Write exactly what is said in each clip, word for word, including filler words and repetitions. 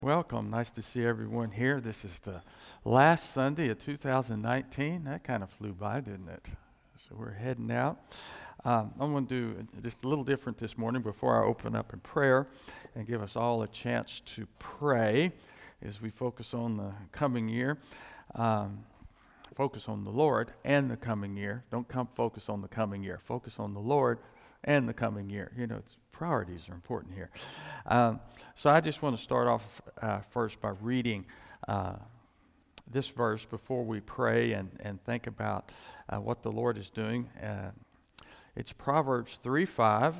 Welcome. Nice to see everyone here. This is the last Sunday of two thousand nineteen. That kind of flew by, didn't it? So we're heading out. Um, I'm going to do just a little different this morning before I open up in prayer and give us all a chance to pray as we focus on the coming year. Um, focus on the Lord and the coming year. Don't come focus on the coming year. Focus on the Lord and the coming year. You know, it's priorities are important here. Um, so I just want to start off uh, first by reading uh, this verse before we pray and, and think about uh, what the Lord is doing. Uh, it's Proverbs three five,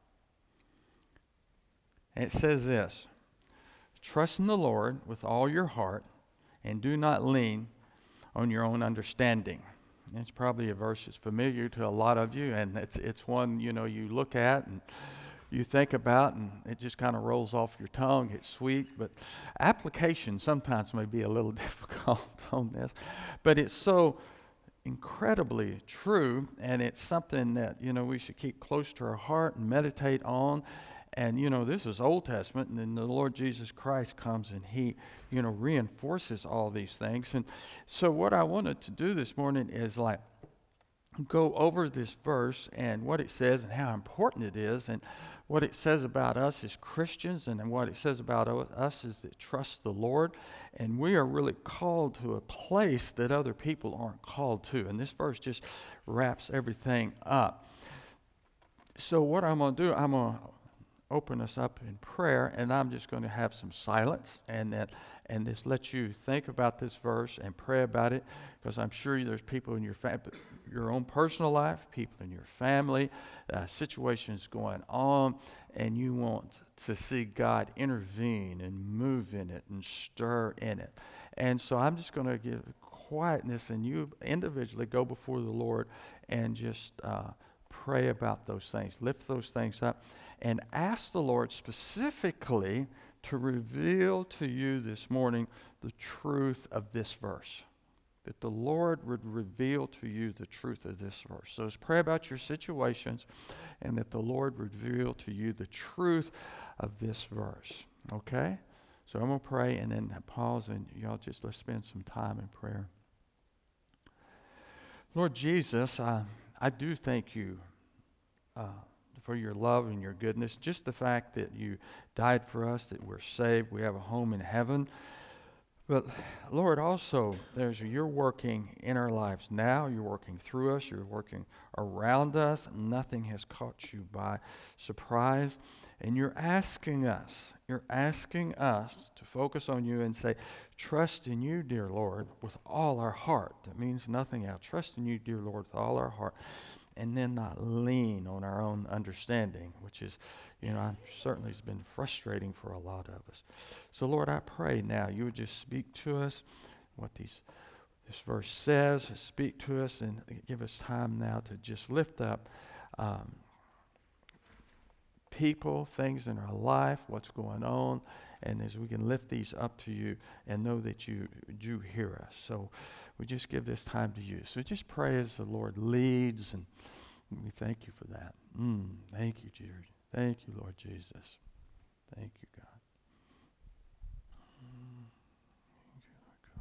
and it says this: "Trust in the Lord with all your heart, and do not lean on your own understanding." And it's probably a verse that's familiar to a lot of you, and it's it's one you know you look at and you think about, and it just kind of rolls off your tongue. It's sweet, but application sometimes may be a little difficult on this. But it's so incredibly true, and it's something that you know we should keep close to our heart and meditate on. And you know this is Old Testament, and then the Lord Jesus Christ comes and He, you know, reinforces all these things. And so, what I wanted to do this morning is like go over this verse and what it says and how important it is, and what it says about us as Christians, and then what it says about us is that trust the Lord. And we are really called to a place that other people aren't called to. And this verse just wraps everything up. So what I'm going to do, I'm going to open us up in prayer, and I'm just going to have some silence and that and just let you think about this verse and pray about it, because I'm sure there's people in your fam- your own personal life, people in your family, uh, situations going on, and you want to see God intervene and move in it and stir in it. And so I'm just going to give quietness, and you individually go before the Lord and just uh, pray about those things, lift those things up, and ask the Lord specifically to reveal to you this morning the truth of this verse. That the Lord would reveal to you the truth of this verse. So let's pray about your situations, and that the Lord would reveal to you the truth of this verse. Okay? So I'm going to pray and then pause, and y'all just let's spend some time in prayer. Lord Jesus, I, I do thank you uh, for your love and your goodness. Just the fact that you died for us, that we're saved, we have a home in heaven. But Lord, also, there's you're working in our lives now. You're working through us. You're working around us. Nothing has caught you by surprise. And you're asking us, you're asking us to focus on you and say, trust in you, dear Lord, with all our heart. That means nothing else. Trust in you, dear Lord, with all our heart. And then not lean on our own understanding, which is, you know, certainly has been frustrating for a lot of us. So, Lord, I pray now you would just speak to us what these this verse says. Speak to us and give us time now to just lift up um, people, things in our life, what's going on, and as we can lift these up to you and know that you do hear us. So we just give this time to you. So just pray as the Lord leads, and we thank you for that. Mm, thank you, Jesus. Thank you, Lord Jesus. Thank you, God. Mm, thank you, Lord God.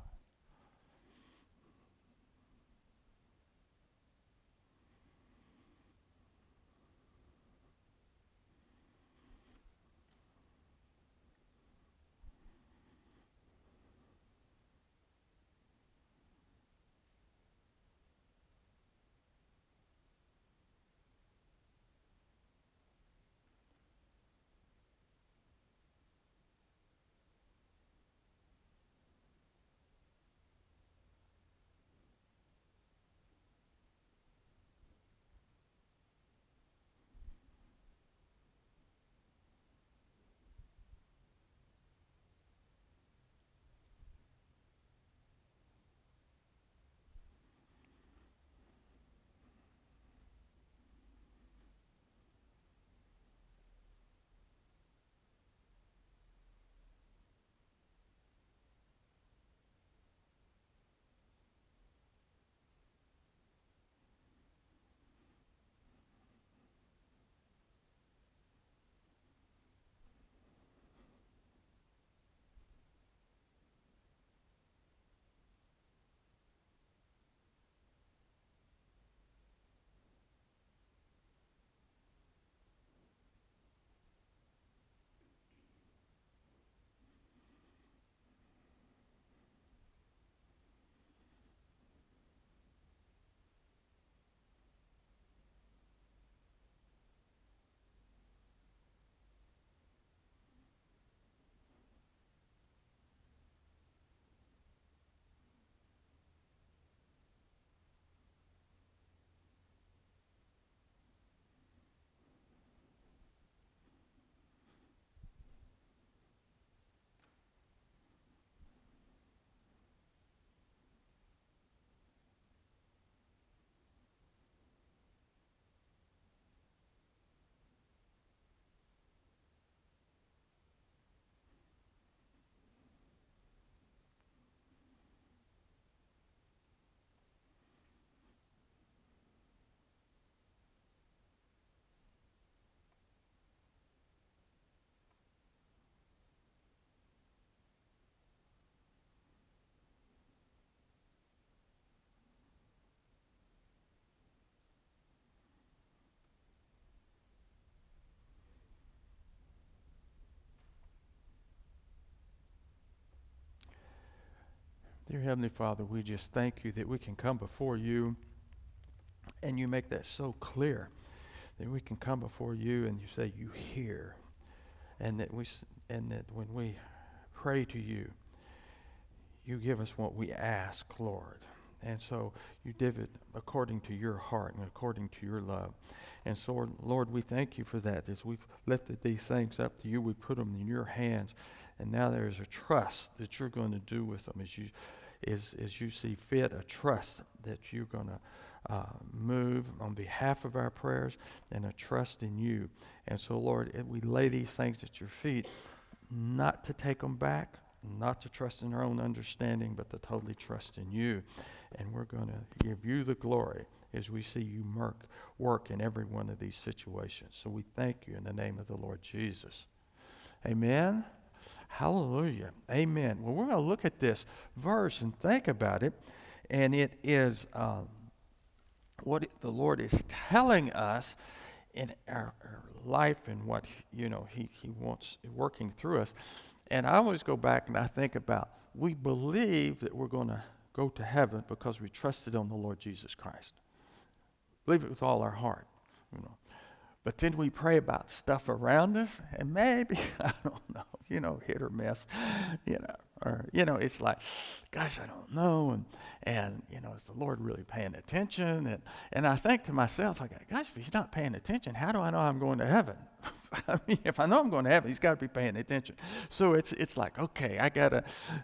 Dear Heavenly Father, we just thank you that we can come before you, and you make that so clear that we can come before you and you say you hear, and that we and that when we pray to you, you give us what we ask, Lord. And so you did it according to your heart and according to your love. And so, Lord, we thank you for that. As we've lifted these things up to you, we put them in your hands. And now there's a trust that you're going to do with them as you, as, as you see fit, a trust that you're going to uh, move on behalf of our prayers, and a trust in you. And so, Lord, we lay these things at your feet, not to take them back, not to trust in our own understanding, but to totally trust in you. And we're going to give you the glory as we see you work, work in every one of these situations. So we thank you in the name of the Lord Jesus. Amen. Hallelujah. Amen. Well, we're going to look at this verse and think about it. And it is um, what it, the Lord is telling us in our, our life and what, you know, he, he wants working through us. And I always go back and I think about, we believe that we're going to go to heaven because we trusted on the Lord Jesus Christ. Believe it with all our heart, you know. But then we pray about stuff around us, and maybe, I don't know, you know, hit or miss, you know, or, you know, it's like, gosh, I don't know, and, and you know, is the Lord really paying attention? And, and I think to myself, I go, gosh, if he's not paying attention, how do I know I'm going to heaven? I mean, if I know I'm going to heaven, he's got to be paying attention. So it's it's like, okay, I got to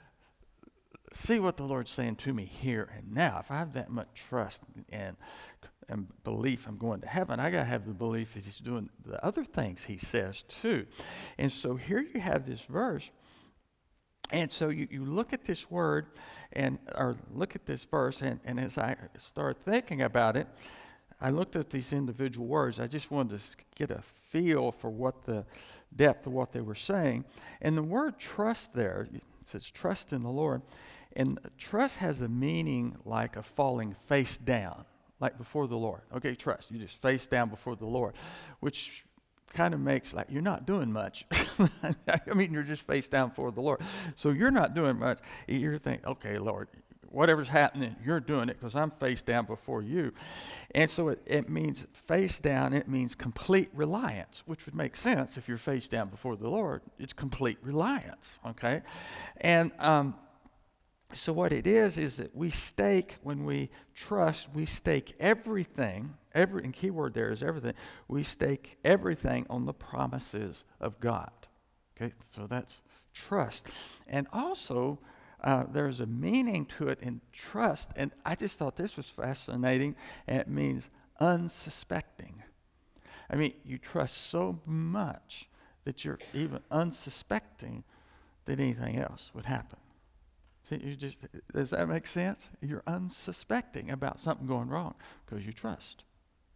see what the Lord's saying to me here and now. If I have that much trust and and belief I'm going to heaven, I got to have the belief that he's doing the other things he says too. And so here you have this verse. And so you, you look at this word and or look at this verse, and, and as I start thinking about it, I looked at these individual words. I just wanted to get a feel for what the depth of what they were saying. And the word trust there, it says trust in the Lord. And trust has a meaning like a falling face down, like before the Lord. Okay, trust. You just face down before the Lord, which kind of makes like you're not doing much. I mean, you're just face down before the Lord. So you're not doing much. You're thinking, okay, Lord, whatever's happening, you're doing it because I'm face down before you. And so it, it means face down. It means complete reliance, which would make sense if you're face down before the Lord. It's complete reliance, okay? And um, so what it is is that we stake, when we trust, we stake everything, every, and key word there is everything, we stake everything on the promises of God, okay? So that's trust. And also, Uh, there's a meaning to it in trust, and I just thought this was fascinating, and it means unsuspecting. I mean, you trust so much that you're even unsuspecting that anything else would happen. See, you just, does that make sense? You're unsuspecting about something going wrong because you trust.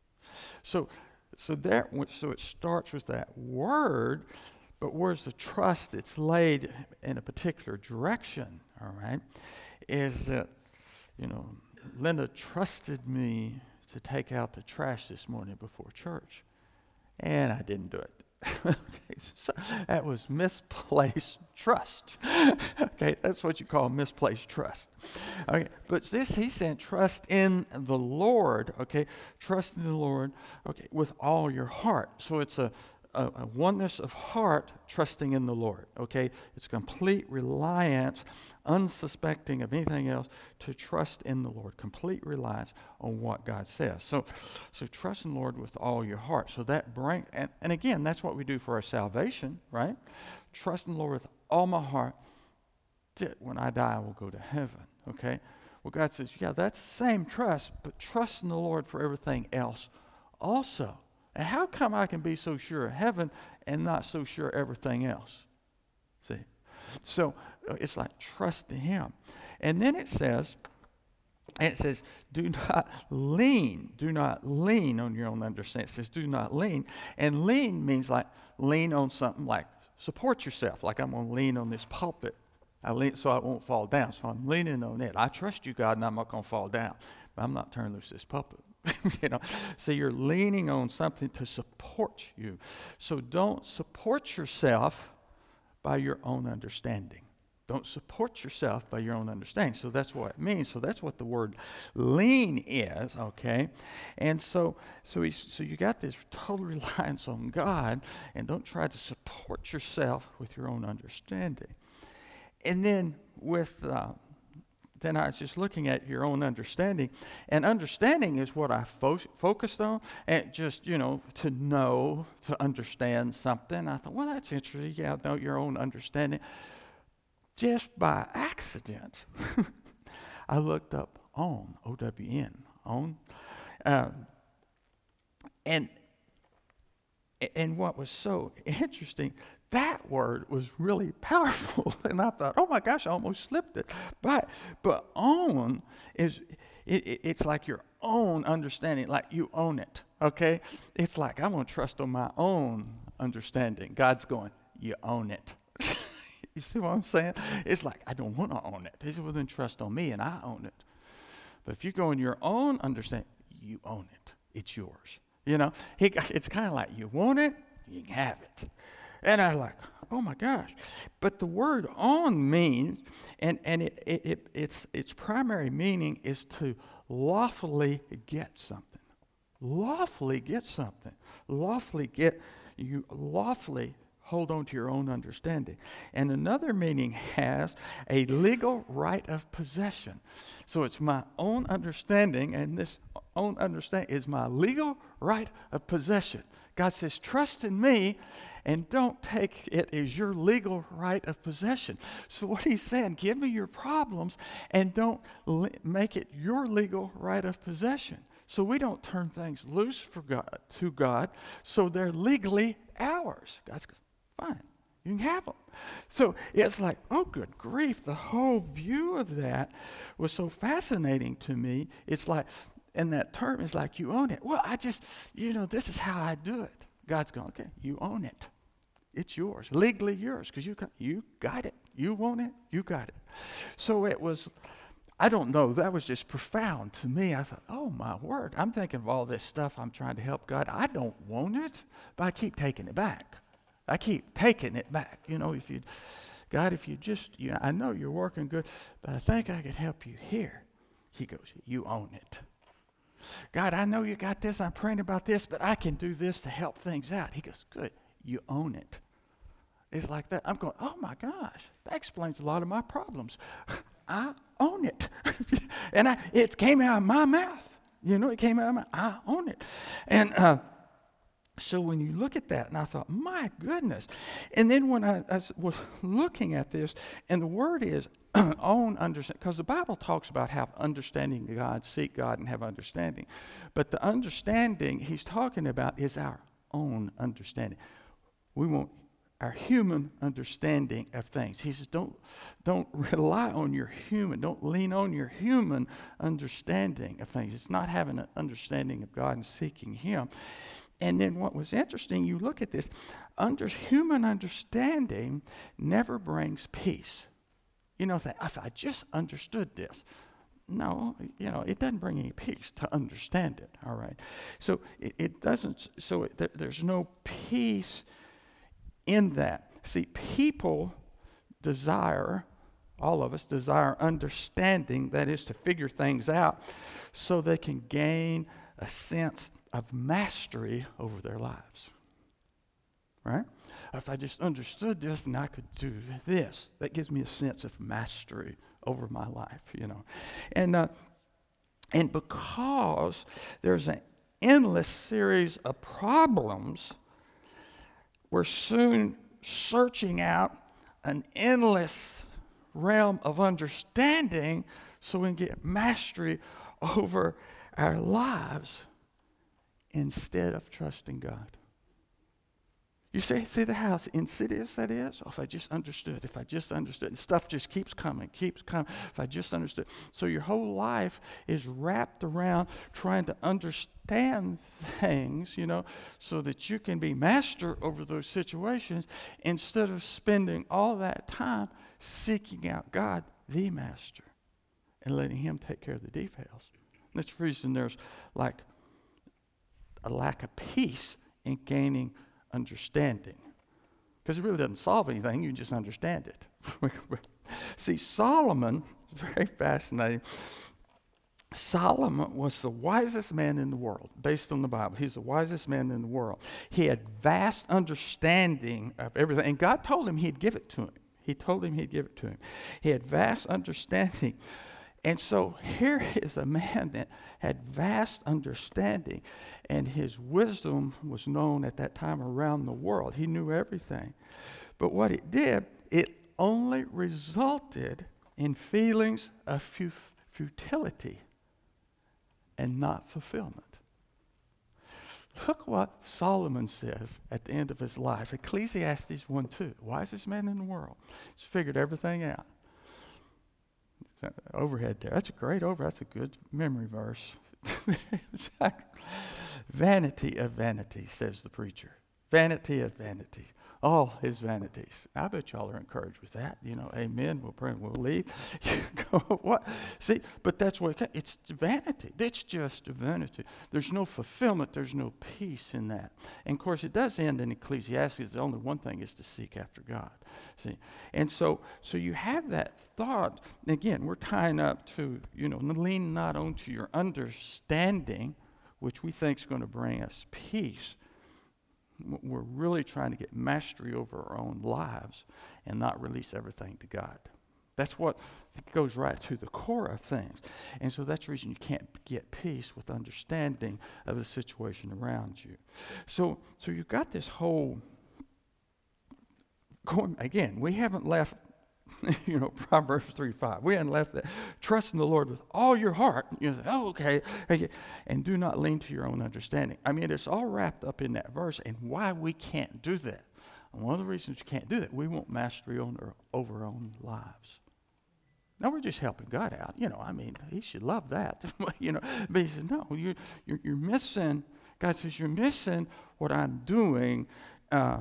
So, so there, so it starts with that word. But where's the trust that's laid in a particular direction, all right, is that, you know, Linda trusted me to take out the trash this morning before church, and I didn't do it. Okay, so that was misplaced trust. Okay, that's what you call misplaced trust. Okay, but this, he's saying trust in the Lord, okay, trust in the Lord, okay, with all your heart. So it's a A, a oneness of heart, trusting in the Lord, okay? It's complete reliance, unsuspecting of anything else, to trust in the Lord, complete reliance on what God says. So so trust in the Lord with all your heart. So that bring, and, and again, that's what we do for our salvation, right? Trust in the Lord with all my heart. When I die, I will go to heaven, okay? Well, God says, yeah, that's the same trust, but trust in the Lord for everything else also. And how come I can be so sure of heaven and not so sure of everything else? See? So uh, it's like trust in him. And then it says, it says, do not lean. Do not lean on your own understanding. It says, do not lean. And lean means like lean on something, like support yourself. Like I'm going to lean on this pulpit. I lean so I won't fall down. So I'm leaning on it. I trust you, God, and I'm not going to fall down. But I'm not turning loose this pulpit. You know, so you're leaning on something to support you. So don't support yourself by your own understanding. Don't support yourself by your own understanding. So that's what it means. So that's what the word lean is, okay? And so so he, so you got this total reliance on God, and don't try to support yourself with your own understanding. And then with uh, then I was just looking at your own understanding, and understanding is what I fo- focused on, and just, you know, to know, to understand something. I thought, well, that's interesting. Yeah, know your own understanding. Just by accident, I looked up own, O W N, own, uh, and and what was so interesting, that word was really powerful, and I thought, oh my gosh, I almost slipped it. But but own is it, it, it's like your own understanding, like you own it. Okay, it's like I'm gonna trust on my own understanding. God's going, you own it. You see what I'm saying? It's like I don't want to own it. He said, well, then trust on me, and I own it. But if you go in your own understanding, you own it. It's yours. You know, he, it's kind of like you want it, you can have it. And I like, oh my gosh. But the word own means, and, and it, it, it its its primary meaning is to lawfully get something. Lawfully get something. Lawfully get, you lawfully hold on to your own understanding. And another meaning has a legal right of possession. So it's my own understanding, and this own understanding is my legal right of possession. God says, trust in me, and don't take it as your legal right of possession. So what he's saying, give me your problems, and don't li- make it your legal right of possession. So we don't turn things loose for God, to God, so they're legally ours. God's fine, you can have them. So it's like, oh, good grief. The whole view of that was so fascinating to me. It's like, and that term is like, you own it. Well, I just, you know, this is how I do it. God's going, okay, you own it. It's yours, legally yours, because you got, you got it. You want it, you got it. So it was, I don't know, that was just profound to me. I thought, oh, my word. I'm thinking of all this stuff I'm trying to help God. I don't want it, but I keep taking it back. I keep taking it back. You know, if you, God, if you just, you know, I know you're working good, but I think I could help you here. He goes, you own it. God, I know you got this. I'm praying about this, but I can do this to help things out. He goes, good. You own it. It's like that. I'm going, oh my gosh, that explains a lot of my problems. I own it. And I, it came out of my mouth. You know, it came out of my, I own it. And, uh, So when you look at that, and I thought, my goodness. And then when I, I was looking at this, and the word is own understanding, because the Bible talks about have understanding God, seek God, and have understanding. But the understanding he's talking about is our own understanding. We want our human understanding of things. He says, don't, don't rely on your human, don't lean on your human understanding of things. It's not having an understanding of God and seeking him. And then what was interesting, you look at this, under human understanding never brings peace. You know, if I just understood this, no, you know, it doesn't bring any peace to understand it, all right? So it, it doesn't, so it, there, there's no peace in that. See, people desire, all of us desire understanding, that is to figure things out so they can gain a sense of mastery over their lives, right? If I just understood this, then I could do this. That gives me a sense of mastery over my life, you know. And uh, and because there's an endless series of problems, we're soon searching out an endless realm of understanding so we can get mastery over our lives instead of trusting God. You see, see the how insidious that is? Oh, if I just understood, if I just understood. And stuff just keeps coming, keeps coming. If I just understood. So your whole life is wrapped around trying to understand things, you know, so that you can be master over those situations instead of spending all that time seeking out God, the master, and letting him take care of the details. That's the reason there's like a lack of peace in gaining understanding, because it really doesn't solve anything. You just understand it. See, Solomon, very fascinating. Solomon was the wisest man in the world, based on the Bible. He's the wisest man in the world. He had vast understanding of everything, and God told him he'd give it to him. He told him he'd give it to him. He had vast understanding. And so here is a man that had vast understanding, and his wisdom was known at that time around the world. He knew everything. But what it did, it only resulted in feelings of fu- futility and not fulfillment. Look what Solomon says at the end of his life. Ecclesiastes one two. Wisest man in the world. He's figured everything out. Overhead there. That's a great overhead. That's a good memory verse. Vanity of vanity, says the preacher. Vanity of vanity. All his vanities. I bet y'all are encouraged with that. You know, amen. We'll pray and we'll leave. You go, what? See, but that's what it, it's vanity. It's just vanity. There's no fulfillment. There's no peace in that. And of course, it does end in Ecclesiastes. The only one thing is to seek after God. See, and so, so you have that thought. Again, we're tying up to, you know, lean not onto your understanding, which we think is going to bring us peace. We're really trying to get mastery over our own lives and not release everything to God. That's what goes right to the core of things. And so that's the reason you can't get peace with understanding of the situation around you. So, so you've got this whole, going, again, we haven't left, you know, Proverbs three five. We haven't left that. Trust in the Lord with all your heart. You say, oh, okay. okay. And do not lean to your own understanding. I mean, it's all wrapped up in that verse and why we can't do that. And one of the reasons you can't do that, we want mastery on our, over our own lives. Now, we're just helping God out. You know, I mean, he should love that. you know, but he said, no, you, you're, you're missing, God says, you're missing what I'm doing uh,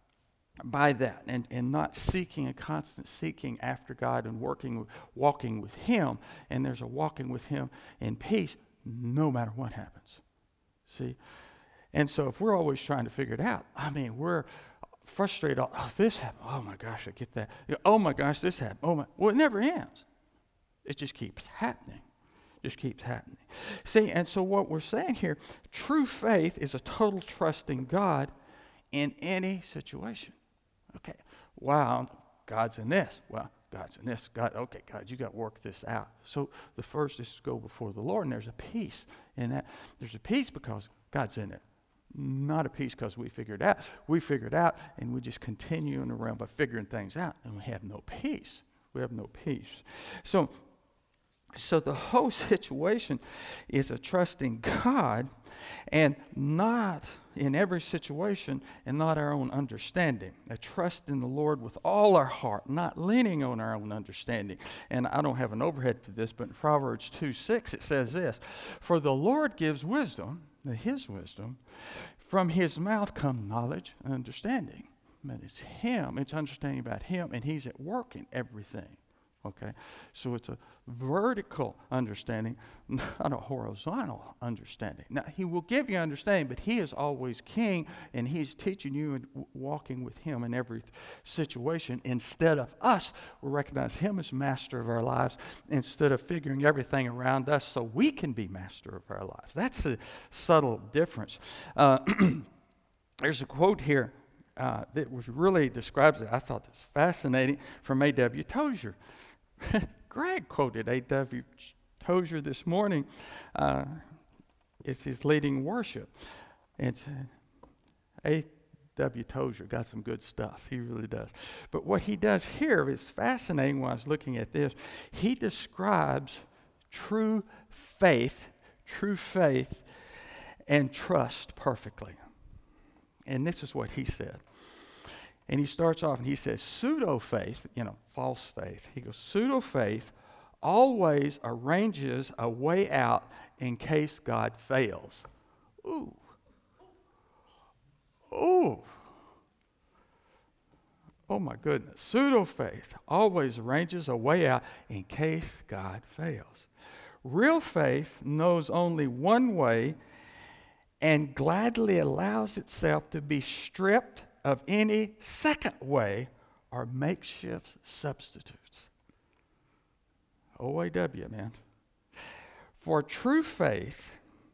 by that, and, and not seeking a constant seeking after God and working, walking with him. And there's a walking with him in peace no matter what happens. See? And so if we're always trying to figure it out, I mean, we're frustrated. Oh, this happened. Oh, my gosh, I get that. Oh, my gosh, this happened. Oh, my. Well, it never ends. It just keeps happening. Just keeps happening. See, and so what we're saying here, true faith is a total trust in God in any situation. Okay, wow, God's in this. Well, God's in this. God, okay, God, you got to work this out. So the first is to go before the Lord, and there's a peace in that. There's a peace because God's in it. Not a peace because we figured it out. We figured it out, and we just continue in the realm of figuring things out, and we have no peace. We have no peace. So, so the whole situation is a trust in God, and not in every situation, and not our own understanding. A trust in the Lord with all our heart, not leaning on our own understanding. And I don't have an overhead for this, but in Proverbs two six it says this, for the Lord gives wisdom, his wisdom, from his mouth come knowledge and understanding. Man, it's him, it's understanding about him, and he's at work in everything. Okay, so it's a vertical understanding, not a horizontal understanding. Now, he will give you understanding, but he is always king, and he's teaching you and w- walking with him in every situation. Instead of us, we recognize him as master of our lives instead of figuring everything around us so we can be master of our lives. That's the subtle difference. Uh, there's a quote here uh, that was really describes it. I thought this fascinating from A W Tozer. Greg quoted A W Tozer this morning. Uh, it's his leading worship. It's uh, A W Tozer got some good stuff. He really does. But what he does here is fascinating when I was looking at this. He describes true faith, true faith, and trust perfectly. And this is what he said. And he starts off and he says, pseudo-faith, you know, false faith. He goes, pseudo-faith always arranges a way out in case God fails. Ooh. Ooh. Oh, my goodness. Pseudo-faith always arranges a way out in case God fails. Real faith knows only one way and gladly allows itself to be stripped of any second way or makeshift substitutes. O A W, man. For true faith,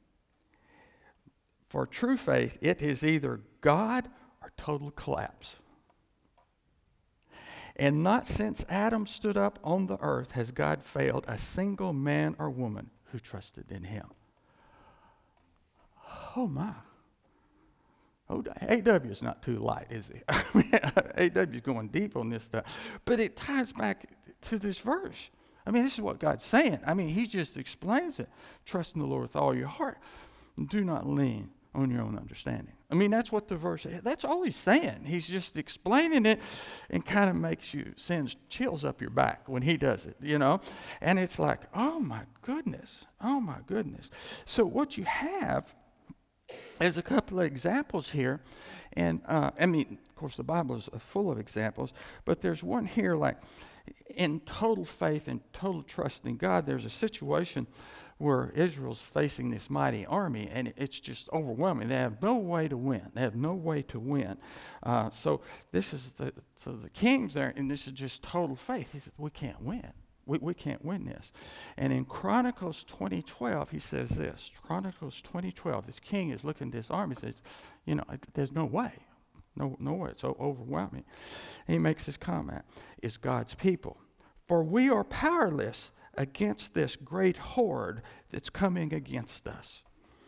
for true faith, it is either God or total collapse. And not since Adam stood up on the earth has God failed a single man or woman who trusted in him. Oh my. Oh, A W is not too light, is he? I mean, A W is going deep on this stuff. But it ties back to this verse. I mean, this is what God's saying. I mean, he just explains it. Trust in the Lord with all your heart. And do not lean on your own understanding. I mean, that's what the verse is. That's all he's saying. He's just explaining it and kind of makes you, sends chills up your back when he does it, you know. And it's like, oh my goodness. Oh my goodness. So what you have is a couple of examples here. And uh, I mean, of course, the Bible is full of examples. But there's one here like, in total faith and total trust in God, there's a situation where Israel's facing this mighty army, and it's just overwhelming. They have no way to win. They have no way to win. Uh, so this is the so the king's there, and this is just total faith. He said, we can't win. We we can't win this. And in Chronicles twenty twelve, he says this. Chronicles twenty twelve, this king is looking at this army and says, you know, there's no way. No, no way. It's so overwhelming. And he makes this comment. It's God's people. For we are powerless against this great horde that's coming against us.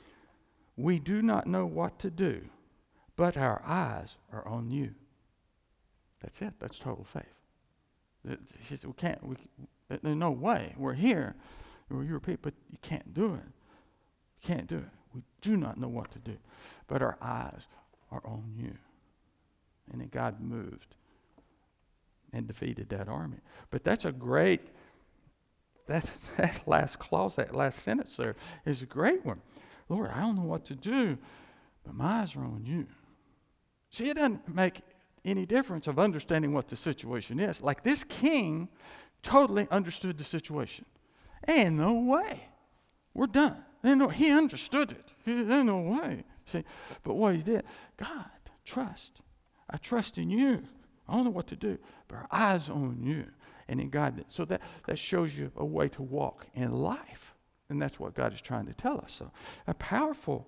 We do not know what to do, but our eyes are on you. That's it. That's total faith. He said, we can't, we, there's no way. We're here. We're your people, but you can't do it. You can't do it. We do not know what to do, but our eyes are on you. And then God moved and defeated that army. But that's a great, that, that last clause, that last sentence there is a great one. Lord, I don't know what to do, but my eyes are on you. See, it doesn't make any difference of understanding what the situation is. Like this king totally understood the situation. Ain't no way. We're done. Ain't no, he understood it. He, there's no way. See, but what he did, God, trust. I trust in you. I don't know what to do, but our eyes on you and in God. So that, that shows you a way to walk in life. And that's what God is trying to tell us. So a powerful,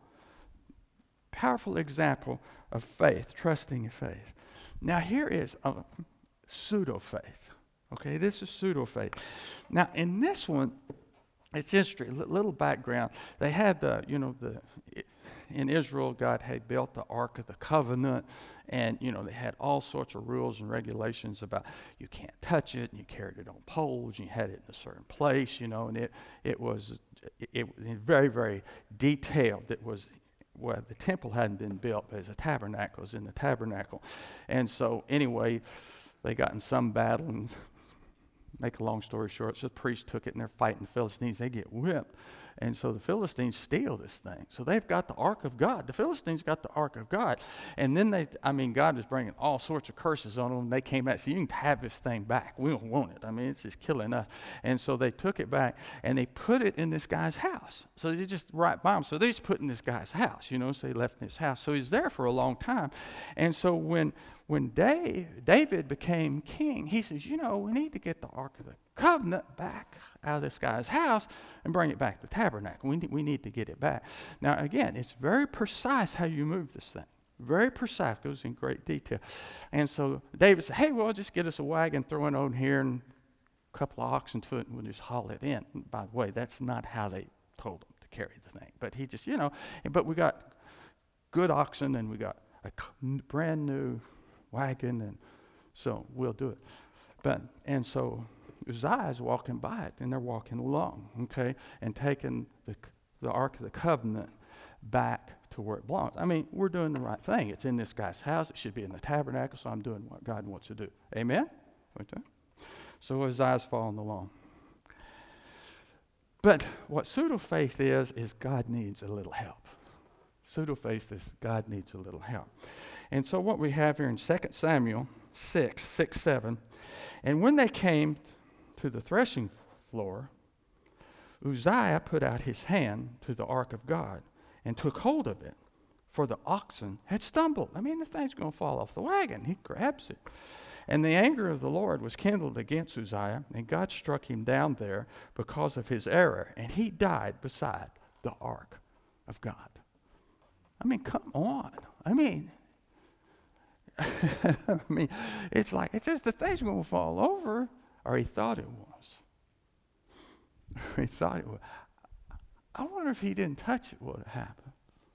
powerful example of faith, trusting in faith. Now here is a pseudo-faith. Okay, this is pseudo-faith. Now in this one, it's history, a little background. They had the, you know, the... It, in Israel, God had built the Ark of the Covenant, and, you know, they had all sorts of rules and regulations about you can't touch it, and you carried it on poles, and you had it in a certain place, you know, and it, it was it, it was very, very detailed. It was, well, the temple hadn't been built, but as a tabernacle was in the tabernacle. And so, anyway, they got in some battle, and make a long story short, so the priest took it, and they're fighting the Philistines. They get whipped. And so the Philistines steal this thing. So they've got the Ark of God. The Philistines got the Ark of God. And then they, I mean, God was bringing all sorts of curses on them. They came back and said, you can have this thing back. We don't want it. I mean, it's just killing us. And so they took it back and they put it in this guy's house. So they just right by him. So they just put it in this guy's house, you know, so they left in his house. So he's there for a long time. And so when when Dave, David became king, he says, you know, we need to get the Ark of the Covenant back out of this guy's house and bring it back to the tabernacle. We need, we need to get it back. Now, again, it's very precise how you move this thing. Very precise, goes in great detail. And so David said, hey, well, just get us a wagon, throw it on here, and a couple of oxen to it, and we'll just haul it in. And by the way, that's not how they told him to carry the thing. But he just, you know, but we got good oxen, and we got a brand new wagon, and so we'll do it. But, and so Uzziah is walking by it, and they're walking along, okay, and taking the the Ark of the Covenant back to where it belongs. I mean, we're doing the right thing. It's in this guy's house. It should be in the tabernacle, so I'm doing what God wants to do. Amen? Okay. So Uzziah's following along. But what pseudo-faith is, is God needs a little help. Pseudo-faith is God needs a little help. And so what we have here in Second Samuel six, six, seven, and when they came to the threshing floor, Uzziah put out his hand to the ark of God and took hold of it, for the oxen had stumbled. I mean, the thing's going to fall off the wagon. He grabs it. And the anger of the Lord was kindled against Uzziah, and God struck him down there because of his error, and he died beside the ark of God. I mean, come on. I mean, I mean, it's like, it's just the thing's going to fall over, or he thought it was. He thought it was. I wonder if he didn't touch it, what would happen?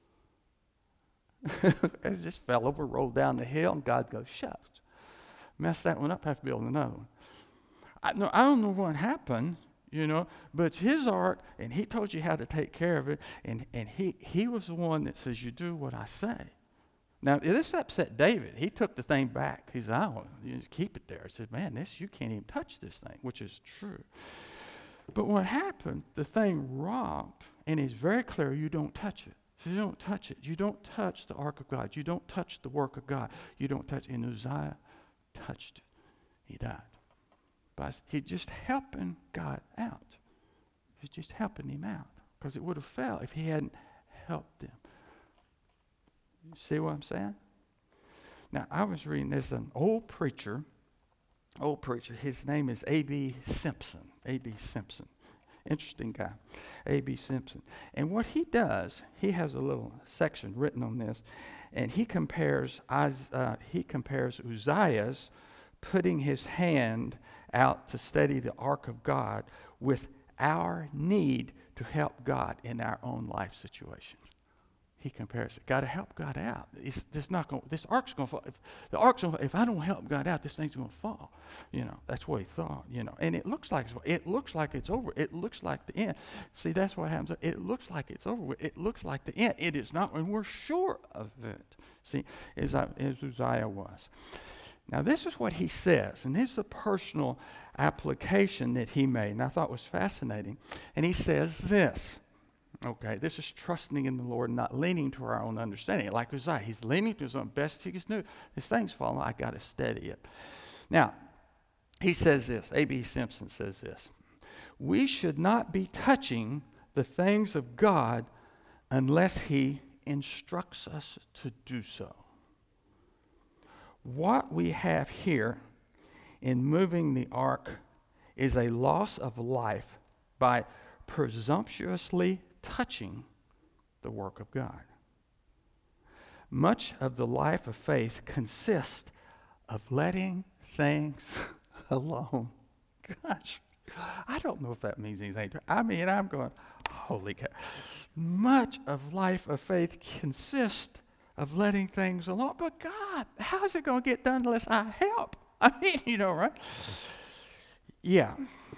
It just fell over, rolled down the hill, and God goes, shucks. Messed that one up, have to build another one. I, no, I don't know what happened, you know, but it's his ark, and he told you how to take care of it, and, and he, he was the one that says, you do what I say. Now, this upset David. He took the thing back. He said, I don't, you just keep it there. He said, man, this, you can't even touch this thing, which is true. But what happened, the thing rocked, and it's very clear you don't touch it. So you don't touch it. You don't touch the ark of God. You don't touch the work of God. You don't touch it. And Uzziah touched it. He died. But he's just helping God out. He's just helping him out. Because it would have fell if he hadn't helped them. You see what I'm saying? Now, I was reading, there's an old preacher, old preacher. His name is A B Simpson. A B Simpson. Interesting guy, A B Simpson. And what he does, he has a little section written on this, and he compares uh, he compares Uzziah's putting his hand out to steady the ark of God with our need to help God in our own life situations. He compares it. Got to help God out. It's, this not going. This ark's going to fall. If the ark's going, if I don't help God out, this thing's going to fall. You know, that's what he thought. You know, and it looks like it looks like it's over. It looks like the end. See, that's what happens. It looks like it's over. It looks like the end. It is not, and we're sure of it. See, as, I, as Uzziah was. Now, this is what he says, and this is a personal application that he made, and I thought was fascinating. And he says this. Okay, this is trusting in the Lord, not leaning to our own understanding. Like Uzziah, he's leaning to his own best he can do. This thing's falling, I got to steady it. Now, he says this, A B Simpson says this. We should not be touching the things of God unless he instructs us to do so. What we have here in moving the ark is a loss of life by presumptuously touching the work of God. Much of the life of faith consists of letting things alone. Gosh, I don't know if that means anything. I mean, I'm going, holy cow. Much of life of faith consists of letting things alone. But God, how is it going to get done unless I help? I mean, you know, right? Yeah.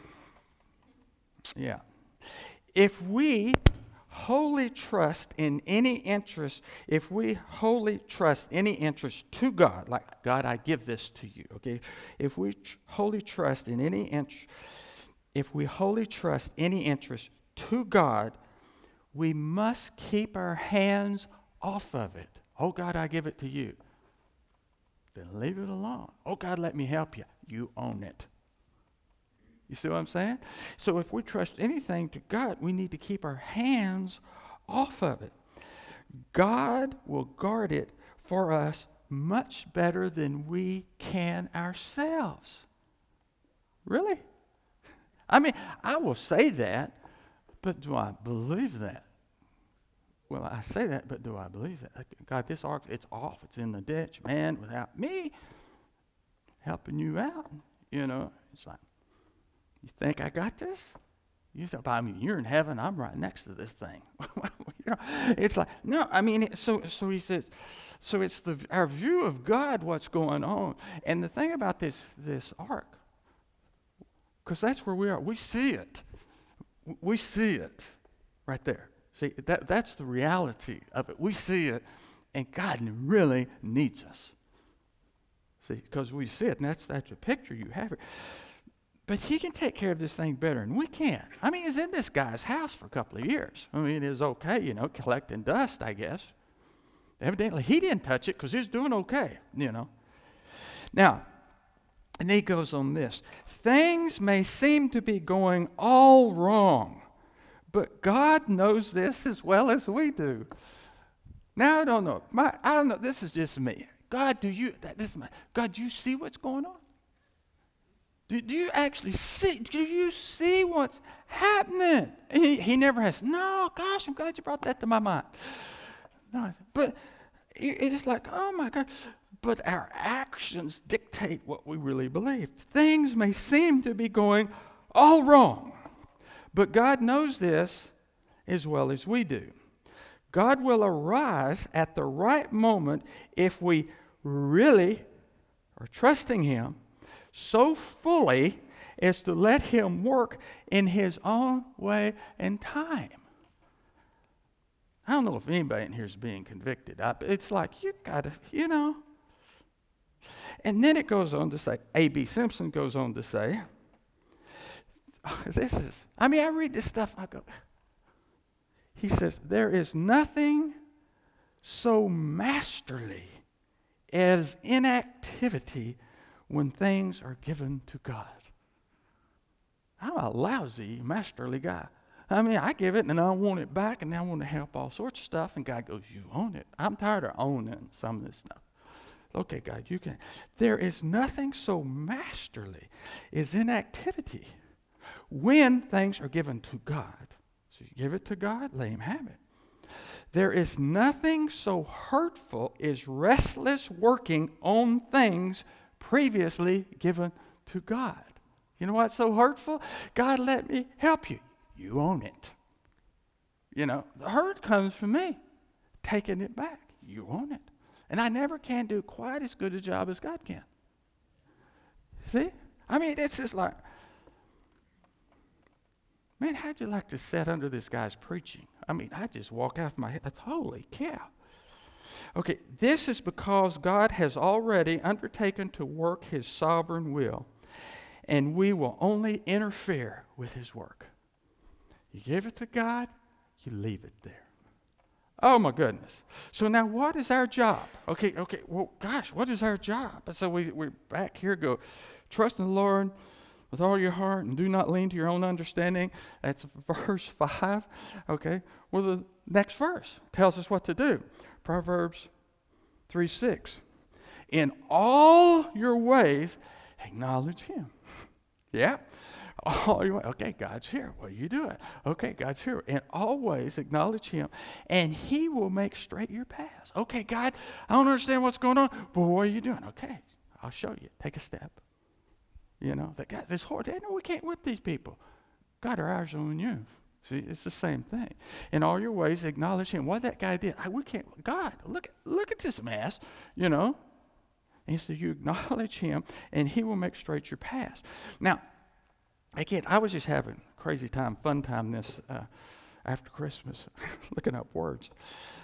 Yeah. If we wholly trust in any interest, if we wholly trust any interest to God, like, God, I give this to you, okay? If we tr- wholly trust in any interest, if we wholly trust any interest to God, we must keep our hands off of it. Oh, God, I give it to you. Then leave it alone. Oh, God, let me help you. You own it. You see what I'm saying? So if we trust anything to God, we need to keep our hands off of it. God will guard it for us much better than we can ourselves. Really? I mean, I will say that, but do I believe that? Well, I say that, but do I believe that? God, this ark, it's off. It's in the ditch. Man, without me helping you out, you know, it's like, you think I got this? You think, I mean, you're in heaven. I'm right next to this thing. You know, it's like, no, I mean, it, so so he says, so it's the our view of God, what's going on. And the thing about this, this ark, because that's where we are. We see it. We see it right there. See, that that's the reality of it. We see it, and God really needs us. See, because we see it, and that's, that's a picture you have here. But he can take care of this thing better than we can. I mean, he's in this guy's house for a couple of years. I mean, it is okay, you know, collecting dust, I guess. Evidently, he didn't touch it because he's doing okay, you know. Now, and he goes on this. Things may seem to be going all wrong, but God knows this as well as we do. Now, I don't know. My, I don't know. This is just me. God, do you, that, this is my, God, do you see what's going on? Do, do you actually see? Do you see what's happening? And he, he never has, no, gosh, I'm glad you brought that to my mind. No, but it's just like, oh my God. But our actions dictate what we really believe. Things may seem to be going all wrong, but God knows this as well as we do. God will arise at the right moment if we really are trusting Him so fully as to let Him work in His own way and time. I don't know if anybody in here is being convicted. I, it's like, you gotta, you know. And then it goes on to say, A B Simpson goes on to say, oh, this is, I mean, I read this stuff and I go, he says, there is nothing so masterly as inactivity when things are given to God. I'm a lousy, masterly guy. I mean, I give it and I want it back and I want to help all sorts of stuff. And God goes, you own it. I'm tired of owning some of this stuff. Okay, God, you can. There is nothing so masterly as inactivity when things are given to God. So you give it to God, let Him have it. There is nothing so hurtful as restless working on things previously given to God. You know what's so hurtful? God, let me help you. You own it. You know, the hurt comes from me taking it back. You own it. And I never can do quite as good a job as God can. See? I mean, it's just like, man, how'd you like to sit under this guy's preaching? I mean, I just walk out of my head. Holy cow. Okay, this is because God has already undertaken to work His sovereign will, and we will only interfere with His work. You give it to God, you leave it there. Oh my goodness. So now what is our job? Okay, okay, well, gosh, what is our job? And so we, we're back here, go, trust in the Lord with all your heart and do not lean to your own understanding. That's verse five. Okay, well, the next verse tells us what to do. Proverbs three six. In all your ways, acknowledge Him. Yeah. All your, okay, God's here. What are you doing? Okay, God's here. And always acknowledge Him, and He will make straight your paths. Okay, God, I don't understand what's going on, but what are you doing? Okay, I'll show you. Take a step. You know, that God, this horse, they know we can't whip these people. God, our eyes are on you. See, it's the same thing. In all your ways, acknowledge Him. What that guy did, I, we can't, God, look, look at this mess, you know. And He said, you acknowledge Him, and He will make straight your paths. Now, again, I was just having a crazy time, fun time this uh, after Christmas, looking up words.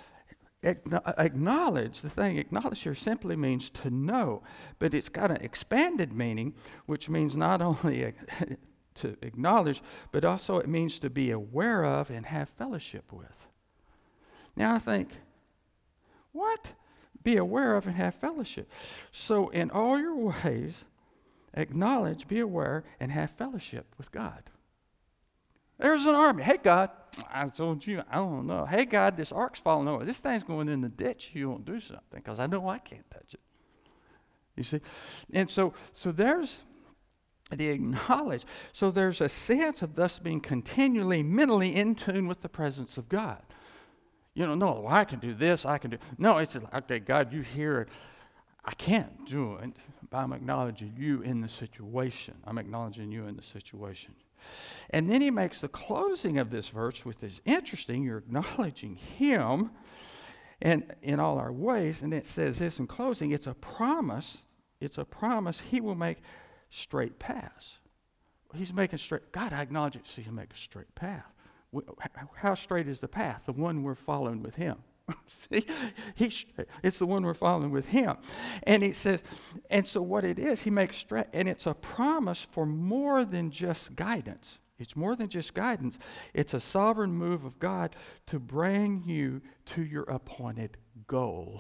Acknowledge, the thing acknowledge here simply means to know, but it's got an expanded meaning, which means not only to acknowledge, but also it means to be aware of and have fellowship with. Now I think, what? Be aware of and have fellowship. So in all your ways, acknowledge, be aware, and have fellowship with God. There's an army. Hey, God, I told you, I don't know. Hey, God, this ark's falling over. This thing's going in the ditch. You won't do something because I know I can't touch it. You see? And so, so there's the acknowledge. So there's a sense of thus being continually mentally in tune with the presence of God. You don't know, well, I can do this, I can do. No, it's just like, okay, God, you hear it. I can't do it, but I'm acknowledging you in the situation. I'm acknowledging you in the situation. And then he makes the closing of this verse, which is interesting. You're acknowledging Him and in all our ways. And it says this in closing, it's a promise. It's a promise He will make straight paths. He's making straight. God, I acknowledge it, so He'll make a straight path. How straight is the path? The one we're following with Him. See, he, it's the one we're following with Him. And he says, and so what it is, He makes straight, and it's a promise for more than just guidance. It's more than just guidance. It's a sovereign move of God to bring you to your appointed goal.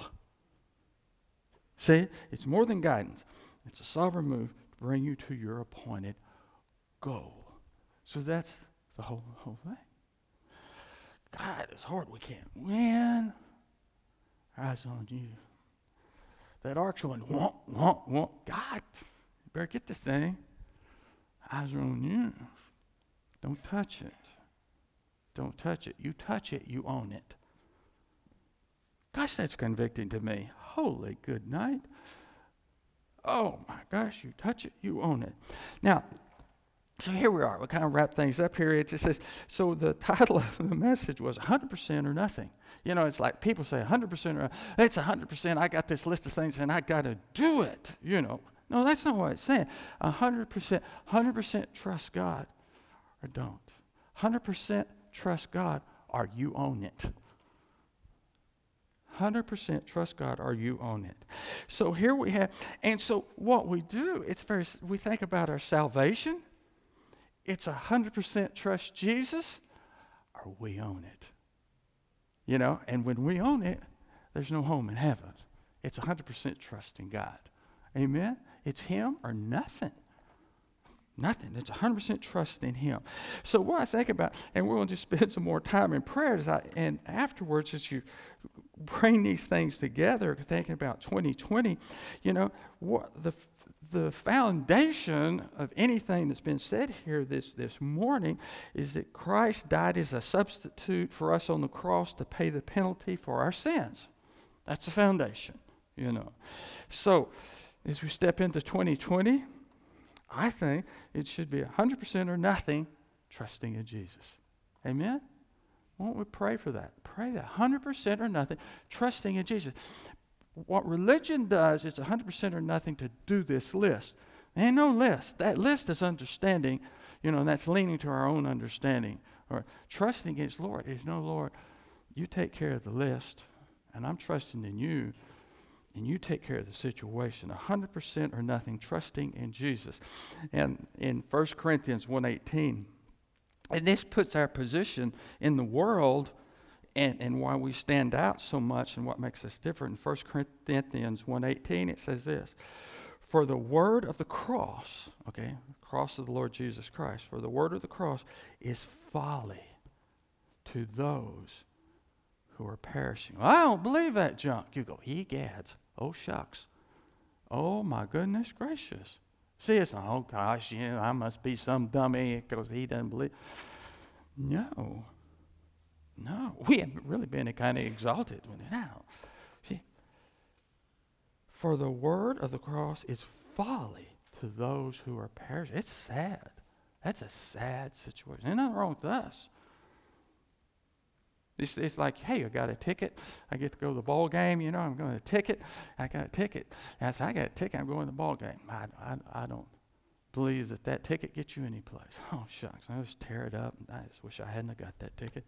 See, it's more than guidance. It's a sovereign move to bring you to your appointed goal. So that's the whole, whole thing. God, it's hard. We can't win. Eyes on you. That ark's going, womp, womp, womp. God, you better get this thing. Eyes are on you. Don't touch it. Don't touch it. You touch it, you own it. Gosh, that's convicting to me. Holy good night. Oh my gosh, you touch it, you own it. Now, so here we are. We kind of wrap things up here. It just says, so the title of the message was one hundred percent or nothing. You know, it's like people say one hundred percent or it's one hundred percent. I got this list of things and I got to do it, you know. No, that's not what it's saying. one hundred percent, one hundred percent trust God or don't. one hundred percent trust God or you own it. one hundred percent trust God or you own it. So here we have, and so what we do, it's very, we think about our salvation. It's one hundred percent trust Jesus or we own it. You know, and when we own it, there's no home in heaven. It's one hundred percent trust in God. Amen? It's Him or nothing. Nothing. It's one hundred percent trust in Him. So what I think about, and we're going to just spend some more time in prayer, as I, and afterwards as you bring these things together, thinking about twenty twenty, you know, what the the foundation of anything that's been said here this, this morning is that Christ died as a substitute for us on the cross to pay the penalty for our sins. That's the foundation, you know. So as we step into twenty twenty, I think it should be one hundred percent or nothing trusting in Jesus. Amen? Won't we pray for that? Pray that one hundred percent or nothing trusting in Jesus. What religion does is one hundred percent or nothing to do this list. There ain't no list. That list is understanding, you know, and that's leaning to our own understanding. Or trusting in His Lord is, no, Lord, you take care of the list, and I'm trusting in you, and you take care of the situation. one hundred percent or nothing, trusting in Jesus. And in First Corinthians one eighteen, and this puts our position in the world and, and why we stand out so much and what makes us different. In First Corinthians one eighteen, it says this, for the word of the cross, okay, cross of the Lord Jesus Christ, for the word of the cross is folly to those who are perishing. Well, I don't believe that junk. You go, egads. Oh, shucks. Oh, my goodness gracious. See, it's not, oh, gosh, you know, I must be some dummy because he doesn't believe. No. No. We haven't really been kind of exalted. Now, see, for the word of the cross is folly to those who are perishing. It's sad. That's a sad situation. There's nothing wrong with us. It's, it's like, hey, I got a ticket. I get to go to the ball game. You know, I'm going to ticket. I got a ticket. And I said, I got a ticket. I'm going to the ball game. I, I, I don't believe that that ticket gets you any place. Oh, shucks. I just tear it up. I just wish I hadn't have got that ticket.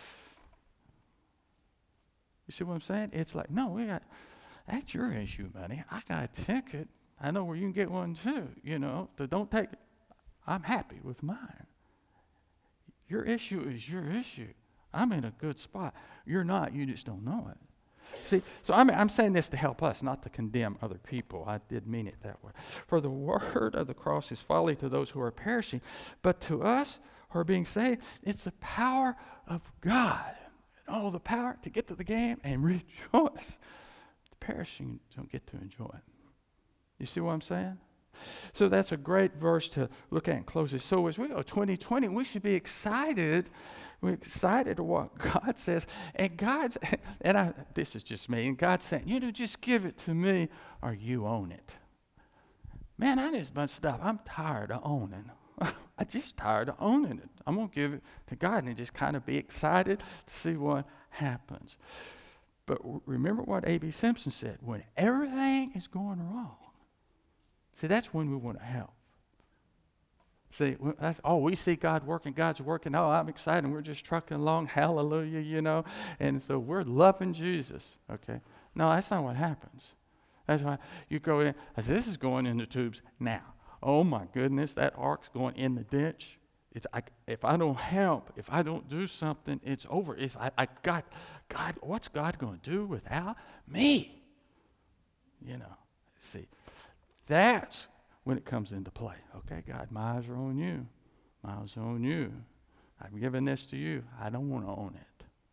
You see what I'm saying? It's like, no, we got, that's your issue, buddy. I got a ticket. I know where you can get one too, you know. So don't take it. I'm happy with mine. Your issue is your issue. I'm in a good spot. You're not. You just don't know it. See, so I'm, I'm saying this to help us, not to condemn other people. I did mean it that way. For the word of the cross is folly to those who are perishing, but to us who are being saved, it's the power of God. Oh, the power to get to the game and rejoice. The perishing don't get to enjoy it. You see what I'm saying? So that's a great verse to look at and close it. So as we go twenty twenty, we should be excited. We're excited to what God says. And God's, and I, this is just me, and God's saying, you know, just give it to me or you own it. Man, I just bunch of stuff. I'm tired of owning. I'm just tired of owning it. I'm going to give it to God and just kind of be excited to see what happens. But remember what A B Simpson said, when everything is going wrong, see, that's when we want to help. See, that's, oh, we see God working, God's working. Oh, I'm excited. We're just trucking along. Hallelujah, you know. And so we're loving Jesus, okay? No, that's not what happens. That's why you go in. I said, this is going in the tubes now. Oh, my goodness, that ark's going in the ditch. It's I, if I don't help, if I don't do something, it's over. If I, I got, God, what's God going to do without me? You know, see. That's when it comes into play. Okay, God, my eyes are on you. My eyes are on you. I'm giving this to you. I don't want to own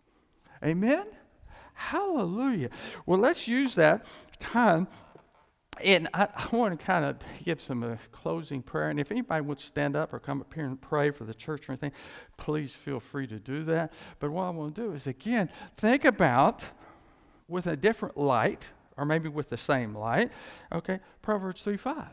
it. Amen? Hallelujah. Well, let's use that time And I, I want to kind of give some uh, closing prayer. And if anybody would stand up or come up here and pray for the church or anything, please feel free to do that. But what I want to do is, again, think about, with a different light, or maybe with the same light, okay, Proverbs three five.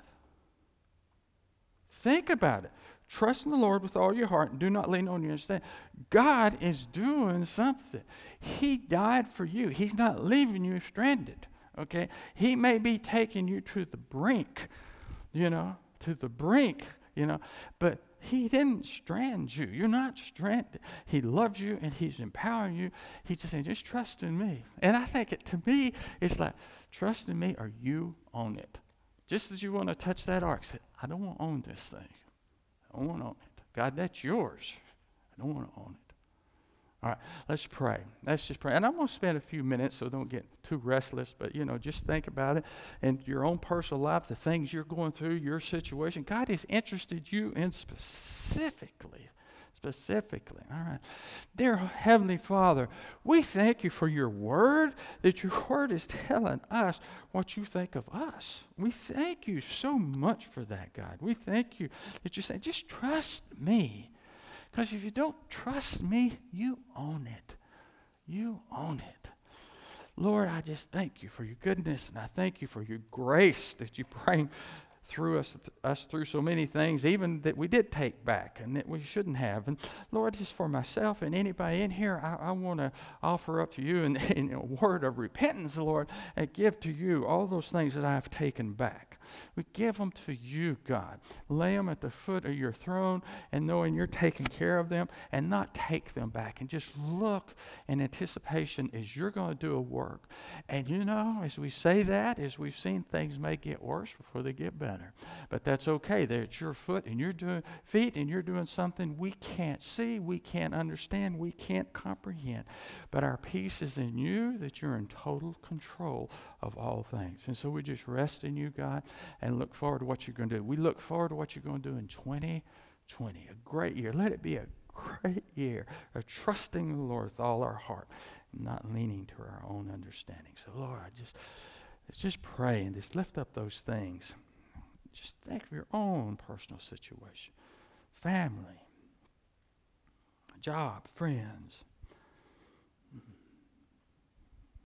Think about it. Trust in the Lord with all your heart and do not lean on your understanding. God is doing something. He died for you. He's not leaving you stranded, okay? He may be taking you to the brink, you know, to the brink, you know, but he didn't strand you. You're not stranded. He loves you and he's empowering you. He's just saying, just trust in me. And I think it, to me, it's like, trust in me or you own it. Just as you want to touch that ark, say, I don't want to own this thing. I don't want to own it. God, that's yours. I don't want to own it. All right, let's pray. Let's just pray. And I'm going to spend a few minutes, so don't get too restless, but, you know, just think about it in your own personal life, the things you're going through, your situation. God has interested you in specifically. Specifically. All right. Dear Heavenly Father, we thank you for your word, that your word is telling us what you think of us. We thank you so much for that, God. We thank you that you say, just trust me. Because if you don't trust me, you own it. You own it. Lord, I just thank you for your goodness, and I thank you for your grace that you bring through us, us through so many things, even that we did take back and that we shouldn't have. And Lord, just for myself and anybody in here, I, I want to offer up to you in, in a word of repentance, Lord, and give to you all those things that I've taken back. We give them to you, God. Lay them at the foot of your throne and knowing you're taking care of them, and not take them back, and just look in anticipation as you're going to do a work. And you know, as we say that, as we've seen, things may get worse before they get better. But that's okay. They're at your foot and you're doing feet, and you're doing something we can't see, we can't understand, we can't comprehend. But our peace is in you, that you're in total control of all things. And so we just rest in you, God, and look forward to what you're going to do. We look forward to what you're going to do in twenty twenty, a great year. Let it be a great year of trusting the Lord with all our heart, not leaning to our own understanding. So, Lord, I just, let's just pray and just lift up those things. Just think of your own personal situation, family, job, friends,